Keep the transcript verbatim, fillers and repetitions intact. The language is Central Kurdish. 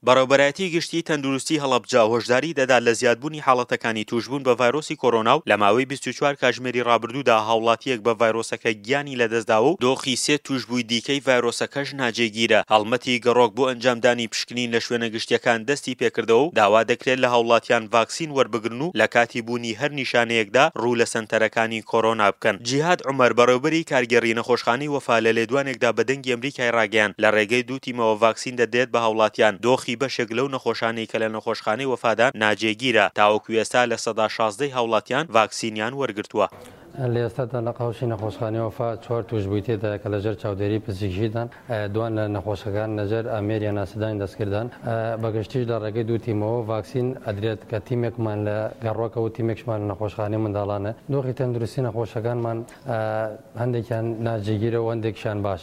بەڕێوەبەرایەتی گشتی تەندروستی هەڵەبجە هۆشداری دەدات لە زیادبوونی حاڵەتەکانی توشبوون بە ڤایرۆسی کۆرۆنا و لە ماوەی بیست و چوار کاتژمێری ڕابردوودا هاوڵاتیەک بە ڤایرۆسەکە گیانی لەدەستداوە و دۆخی سێ توشبووی دیکەی ڤایرۆسەکەش ناجێگیرە. هەڵمەتی گەڕۆک بۆ ئەنجامدانی پشکنین لە شوێنە گشتیەکان دەستی پێکردەوە و داوا دەکرێت لە هاوڵاتیان ڤاکسین وەربگرن و لە کاتی بوونی هەر نیشانەیەکدا ڕوو لە سەنتەرەکانی کۆرۆنا بکەن. جیهاد عومەر بەڕێوەبەری کارگێڕی نەخۆشخانەی وەفا لە لێدوانێکدا بە دەنگی ئەمریکای ڕاگەیاند لە ڕێگەی دوو تیمەوە ڤاکسین دەدرێت بە هاوڵاتیان دۆخی بەشێک لەو نەخۆشانەی کە لە نەخۆشخانەی وەفادا ناجێگیرە. تاوەکو ئێستا لە سەدا شازدەی هاوڵاتیان ڤاکسینیان وەرگرتووە. لە ئێستادا لە قاوشی نەخۆشخانەی وەفا چوار توشبووی تێدایە کە لەژێر چاودێری پزیشکیدان دوان لە نەخۆشەکان لەژێر ئەمێریە ناسدانی دەستکردان بەگشتیش لە ڕێگەی دوو تیمەوە ڤاکسین ئەدرێت کە تیمێکمان لە گەڕۆکە و تیمێکشمان لە نەخۆشخانەی منداڵانە. دۆخی تەندروستی نەخۆشەکانمان هەندێکیان ناجێگیرە و هەندێکیان باش.